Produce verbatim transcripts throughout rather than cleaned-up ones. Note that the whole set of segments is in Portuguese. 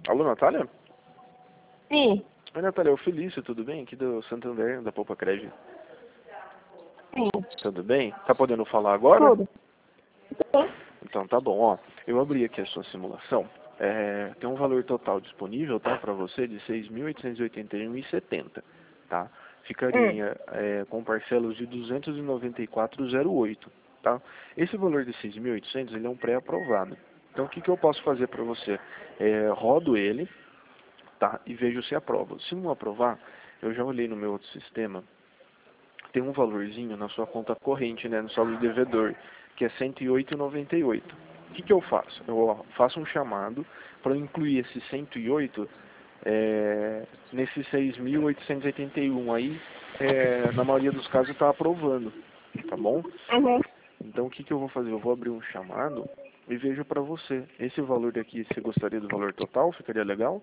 Alô, Natália? Sim, Oi, Natália, é o Felício, tudo bem? Aqui do Santander, da Poupa Crédito. sim, Tudo bem? Tá podendo falar agora? tudo. Sim. Então tá bom, ó. Eu abri aqui a sua simulação. É, tem um valor total disponível, tá, para você de seis mil oitocentos e oitenta e um reais e setenta centavos, tá? Hum, Ficaria é, com parcelas de duzentos e noventa e quatro reais e zero oito centavos, tá? Esse valor de seis mil e oitocentos, ele é um pré-aprovado. Então o que que eu posso fazer para você? É, rodo ele, tá? E vejo se aprova. Se não aprovar, eu já olhei no meu outro sistema, tem um valorzinho na sua conta corrente, né, no saldo devedor, que é cento e oito reais e noventa e oito centavos. O que que eu faço? Eu ó, faço um chamado para incluir esse cento e oito é, nesse seis mil oitocentos e oitenta e um. Aí, é, na maioria dos casos, está aprovando, tá bom? uhum. Então, o que que eu vou fazer? Eu vou abrir um chamado e vejo para você. Esse valor daqui, você gostaria do valor total? Ficaria legal?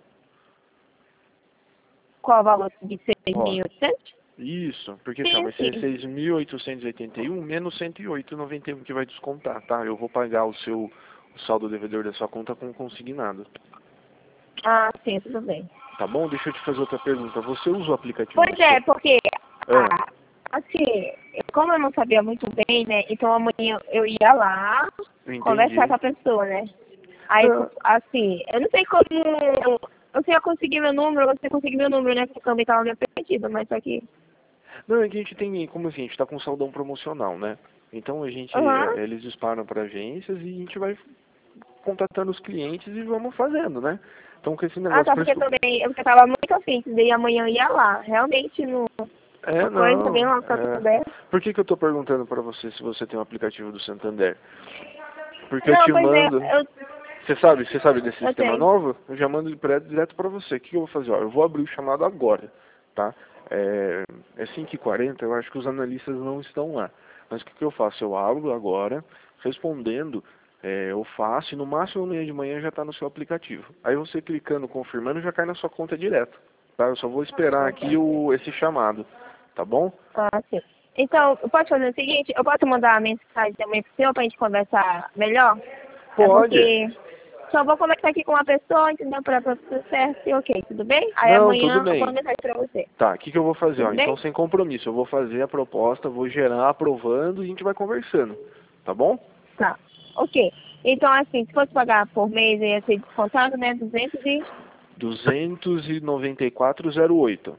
Qual o valor de seis Ó, mil e oitocentos? isso, porque assim, ó, Sim, vai ser sim. seis mil oitocentos e oitenta e um menos cento e oito reais e noventa e um que vai descontar, tá? Eu vou pagar o seu o saldo devedor da sua conta com consignado. Ah, sim, tudo bem. Tá bom? Deixa eu te fazer outra pergunta. Você usa o aplicativo do Pois seu... é, porque, Ah, ah, assim, como eu não sabia muito bem, né, então amanhã eu ia lá eu conversar entendi. com a pessoa, né? Aí, Não, assim, eu não sei como você ia conseguir meu número, você conseguiu meu número, né, porque eu também tava meio perdida, mas só que... não, é que a gente tem, como assim, a gente tá com saldão promocional, né? Então a gente, Aham. eh, eles disparam para agências e a gente vai contatando os clientes e vamos fazendo, né? Então com esse Ah, negócio, tá, por isso porque que eu- também eu tava muito afim, daí amanhã eu ia lá, realmente, no, É, uma coisa bem não. lá, É. Santander. Por que que eu tô perguntando para você se você tem um aplicativo do Santander? Porque eu Não, te pois é, mando. eu, Você sabe, você sabe desse eu sistema tenho. novo? Eu já mando direto, direto para você. O que que eu vou fazer? Ó, eu vou abrir o chamado agora, tá? É, é cinco e quarenta, eu acho que os analistas não estão lá. Mas o que que eu faço? Eu abro agora, respondendo, é, eu faço e no máximo amanhã de manhã já está no seu aplicativo. Aí você clicando, confirmando, já cai na sua conta direto, tá? Eu só vou esperar Ah, aqui tá. o, esse chamado, tá bom? Ah, sim. Então, eu posso fazer o seguinte, eu posso mandar uma mensagem também pro senhor pra gente conversar melhor? É Pode. porque só vou conversar aqui com uma pessoa, entendeu? Pra, pra tudo certo e ok, tudo bem? Aí Não, tudo amanhã eu mando bem. mensagem pra você. Tá, o que que eu vou fazer? Ó, Tudo então, bem? sem compromisso, eu vou fazer a proposta, vou gerar aprovando e a gente vai conversando, tá bom? Tá. Ok. Então, assim, se fosse pagar por mês, ia ser descontado, né? duzentos e... duzentos e noventa e quatro reais e zero oito.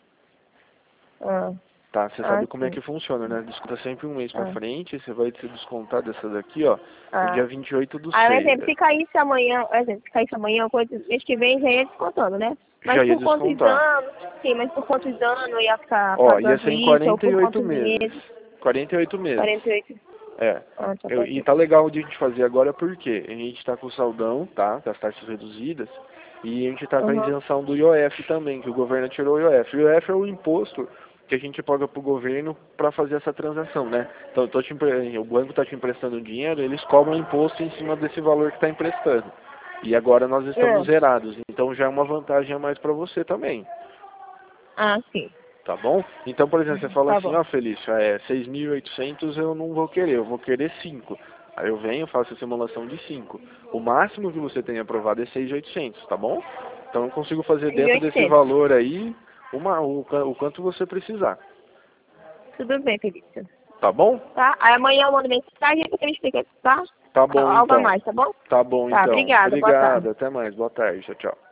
Ah, Tá, você ah, sabe como é sim. que funciona, né? Desconta sempre um mês pra Ah, frente, você vai ser descontado essa daqui, ó, no ah. dia vinte e oito do Aí, por seis. exemplo, se caísse amanhã, por exemplo, se caísse amanhã, coisa, mês que vem já ia descontando, né? Mas Já ia por quantos descontar. anos, sim, mas por quantos anos eu ia ficar Ó, ia pagando ser em isso, ou quarenta e por oito quantos meses. meses? quarenta e oito meses. quarenta e oito. É. Ah, tá Eu, e perfeito. tá legal de a gente fazer agora porque a gente tá com o saldão, tá? Com as taxas reduzidas. E a gente tá com a Uhum. isenção do I O F também, que o governo tirou o I O F. O I O F é o imposto que a gente paga pro governo para fazer essa transação, né? Então eu tô te empre- o banco tá te emprestando dinheiro, eles cobram imposto em cima desse valor que tá emprestando. E agora nós estamos É. zerados, então já é uma vantagem a mais para você também. Ah, sim. Tá bom? Então, por exemplo, você fala Tá assim, bom. ó, Felício, é seis mil e oitocentos eu não vou querer, eu vou querer cinco. Aí eu venho, faço a simulação de cinco. O máximo que você tem aprovado é seis mil e oitocentos, tá bom? Então eu consigo fazer mil e dentro desse oitocentos. valor aí uma, o, ca- o quanto você precisar. Tudo bem, Felício. Tá bom? Tá? Aí amanhã eu mando mensagem e você me explica, tá? Tá bom Algo a então. mais, tá bom? Tá bom Tá, então. obrigada. Boa tarde. Obrigado, até mais. Boa tarde. Tchau, tchau.